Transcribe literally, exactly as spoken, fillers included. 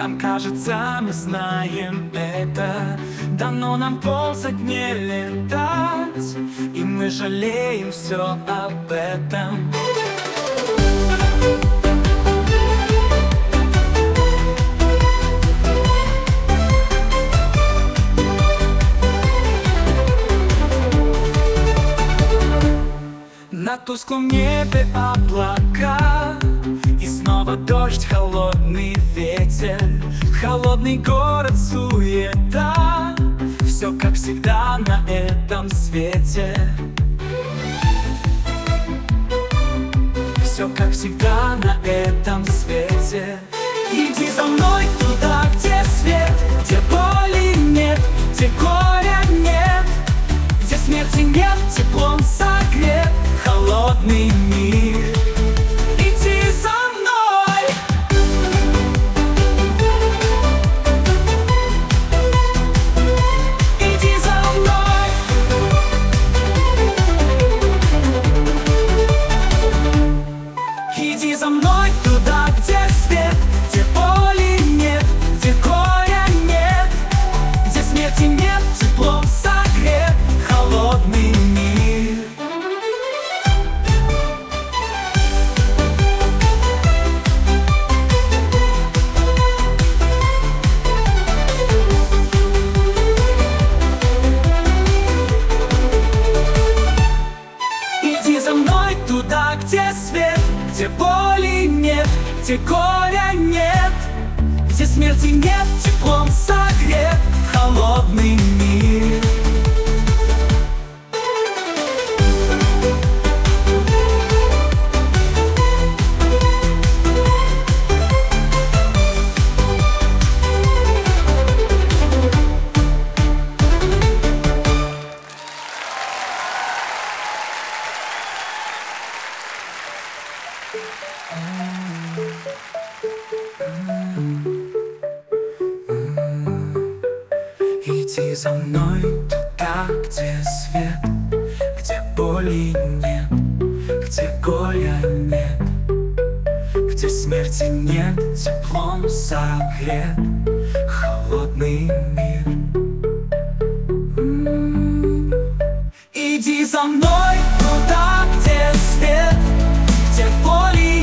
Нам кажется, мы знаем это, дано нам ползать, не летать, и мы жалеем все об этом. На тусклом небе облака, и снова дождь, холодный ветер, холодный город, суета. Все как всегда на этом свете. Все как всегда на этом свете. Иди за мной туда, где свет, где боли нет, где горя нет, где смерти нет, теплом согрет холодный мир. Иди за мной. Иди за мной. Иди за мной туда, где свет, где боли нет, где горя нет, где смерти нет, теплом согрет холодный мир. Иди за мной туда, где свет, где боли нет, где горя нет, где смерти нет, теплом согрет холодный мир. Иди за мной туда, где свет, где боли нет, где горя нет, где смерти нет, теплом согрет холодный мир. Иди за мной туда, где свет, где боли